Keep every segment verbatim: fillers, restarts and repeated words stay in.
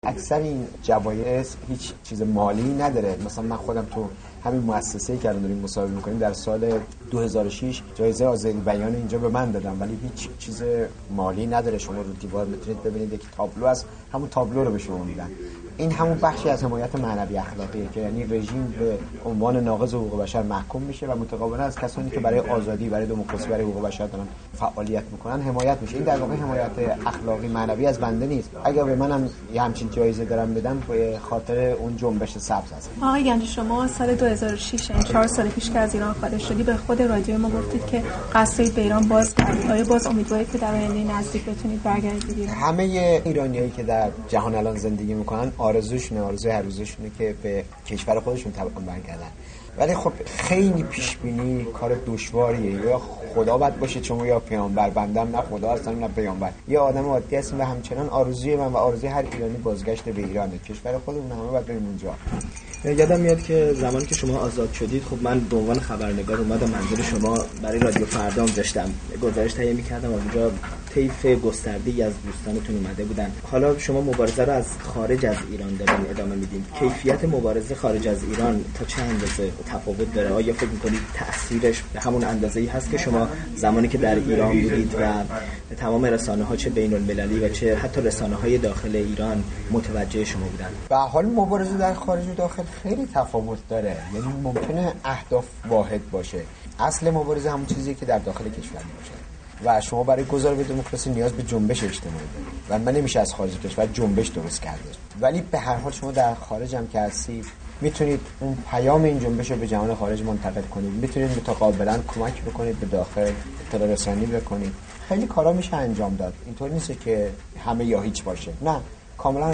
اکثر این جوایز هیچ چیز مالی نداره. مثلا من خودم تو همین مؤسسه‌ای که الان داریم مصاحبه می‌کنیم در سال دو هزار و شش جایزه آزادی بیان اینجا به من دادن، ولی هیچ چیز مالی نداره. شما رو دیوار میتونید ببینید یک تابلو از همون تابلو رو به شما میدن. این همون بخشی از حمایت معنوی اخلاقیه که یعنی رژیم به عنوان ناقض حقوق بشر محکوم میشه و متقابلا از کسانی که برای آزادی، برای دموکراسی، برای حقوق بشر دارن فعالیت میکنن حمایت میشه. این در واقع حمایت اخلاقی معنوی از بنده نیست. اگر به منم یه همچین جایزه دارم بدم به خاطر اون جنبش سبز هست. آقای گنجی، شما سال دو هزار و شش این چهار سال پیش که از ایران خارج شدی به خود رادیو ما گفتید که قصد به ایران باز کردید. آیا باز امیدوارید که در آینده نزدیک بتونید برگردید ایران؟ همه ایرانیایی که در جهان الان زندگی میکنن آرزوشونه، آرزوی هر روزشونه که به کشور خودشون طبعا برگردن. ولی خب خیلی پیش بینی کار دشواریه. یا خدا بد باشه شما یا پیامبر. بندم نه خدا هستم نه پیامبر، یه آدم عادی هستم و همچنان آرزوی من و آرزوی هر ایرانی بازگشت به ایرانه. کشور خودمون همه باید بریم اونجا. یادم میاد که زمانی که شما آزاد شدید، خب من به عنوان خبرنگار اومدم منزل شما برای رادیو فردام داشتم گزارش تهیه می‌کردم. اونجا طیف گسترده‌ای از دوستانتون اومده بودن. حالا شما مبارزه رو از خارج از ایران دارین ادامه میدین. کیفیت مبارزه خارج از ایران تا چه اندازه تفاوت داره؟ آیا فکر می‌کنید تأثیرش به همون اندازه‌ای هست که شما زمانی که در ایران بودید و تمام رسانه‌ها چه بین‌المللی و چه حتی رسانه‌های داخل ایران متوجه شما بودن؟ به حال مبارزه در خارج و داخل خیلی تفاوت داره. یعنی ممکنه اهداف واحد باشه. اصل مبارزه همون چیزیه که در داخل کشور باشه و شما برای گذار به دموکراسی نیاز به جنبش اجتماعی دارید و من نمیشه از خارج کشور جنبش درست کرده. ولی به هر حال شما در خارج هم که هستید میتونید اون پیام این جنبش رو به جهان خارج منتقل کنید. میتونید متقابلا کمک بکنید به داخل، اطلاع رسانی بکنید. خیلی کارا میشه انجام داد. اینطور نیست که همه یا هیچ باشه. نه، کاملا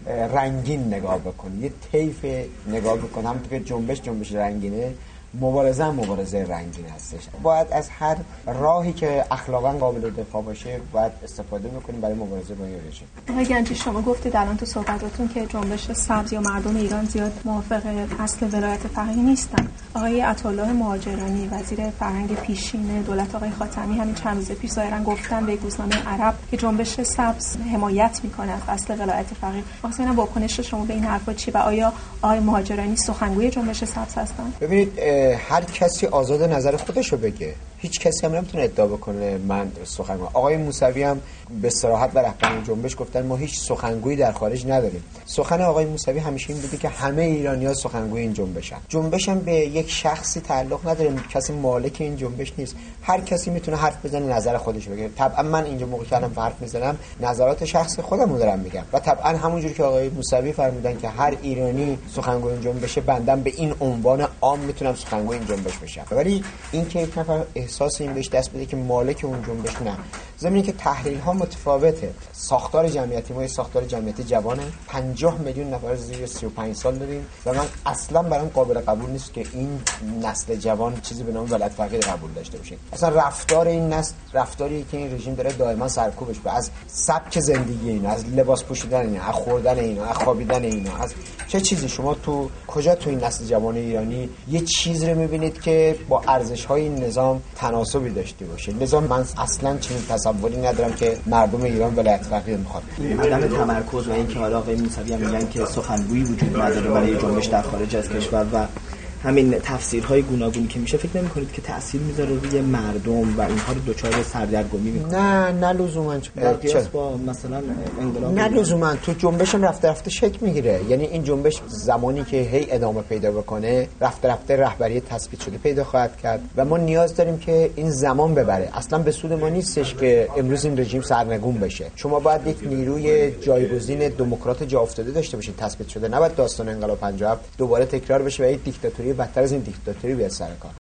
رنگین نگاه بکنید. یه طیف نگاه بکنید. همونطور که جنبش جنبش رنگینه، مبارزه هم مبارزه رنگین هستش. باید از هر راهی که اخلاقا قابل دفاع باشه باید استفاده بکنیم برای مبارزه با این رژیم. آقای گنجی، شما گفتید الان تو صحبتاتون که جنبش سبز یا مردم ایران زیاد موافق اصل ولایت فقیه نیستن. آقای عطاالله مهاجرانی وزیر فرهنگ پیشین دولت آقای خاتمی همین چند روز پیش ظاهرا گفتن به روزنامه عرب که جنبش سبز حمایت میکنه از اصل ولایت فقیه. واسه واکنش شما به این حرفا چی و آیا آقای مهاجرانی سخنگوی جنبش سبز هستن؟ ببینید، هر کسی آزاد نظر خودشو بگه. هیچ کسی هم نمیتونه ادعا بکنه من سخنگوی. آقای موسوی هم به صراحت و رهبران جنبش گفتن ما هیچ سخنگویی در خارج نداریم. سخن آقای موسوی همیشه این بوده که همه ایرانی‌ها سخنگوی این جنبشن. جنبش هم به یک شخصی تعلق نداره. کسی مالک این جنبش نیست. هر کسی میتونه حرف بزنه، نظر خودش بگه. طبعا من اینجا موقعی که الان حرف میزنم نظرات شخصی خودم رو دارم میگم و طبعا همونجوری که آقای موسوی فرمودن که هر ایرانی سخنگوی این جنبشه، بندم به این عنوان عام میتونم سخنگوی این جنبش بشم. ولی این که یک نفر احساس این بهش دست بده که مالک اون جنبش، نه. زمینی که تحلیل ها متفاوته. ساختار جمعیتی ما ساختار جمعیتی جوانه. پنجاه میلیون نفر زیر سی و پنج سال داریم و من اصلا برام قابل قبول نیست که این نسل جوان چیزی به نام ولایت فقیه قبول داشته باشه. اصلا رفتار این نسل رفتاری که این رژیم داره دائما سرکوبش به از سبک زندگی اینا، از لباس پوشیدن اینا، از خوردن اینا، از خوابیدن اینا، از چه چیزی. شما تو کجا تو این نسل جوان ایرانی یه چیز رو میبینید که با ارزش‌های این نظام تناسبی داشته باشه؟ لذا من اصلا چنین تصوری ندارم که مردم ایران ولایت فقیه میخواد. عدم تمرکز و اینکه حالا آقای موسوی هم میگن که سخنگویی وجود نداره برای جنبش در خارج از کشور و همین تفسیرهای گوناگونی که میشه، فکر نمی‌کنید که تأثیر میذاره روی مردم و اینها رو دچار سردرگمی میکنه؟ نه نه لزوما. چرا با مثلا انقلاب نه لزوما. تو جنبش هم رفته رفته شکل میگیره. یعنی این جنبش زمانی که هی ادامه پیدا بکنه رفته رفته رهبری تثبیت شده پیدا خواهد کرد و ما نیاز داریم که این زمان ببره. اصلا به سود ما نیستش که امروز این رژیم سرنگون بشه. شما باید یک نیروی جایگزین دموکرات جا افتاده داشته باشید تثبیت شده. نباید داستان انقلاب پنجاه و هفت دوباره تکرار بشه و یک دیکتاتوری بدتر از این دیکتاتوری بیاد سر کار.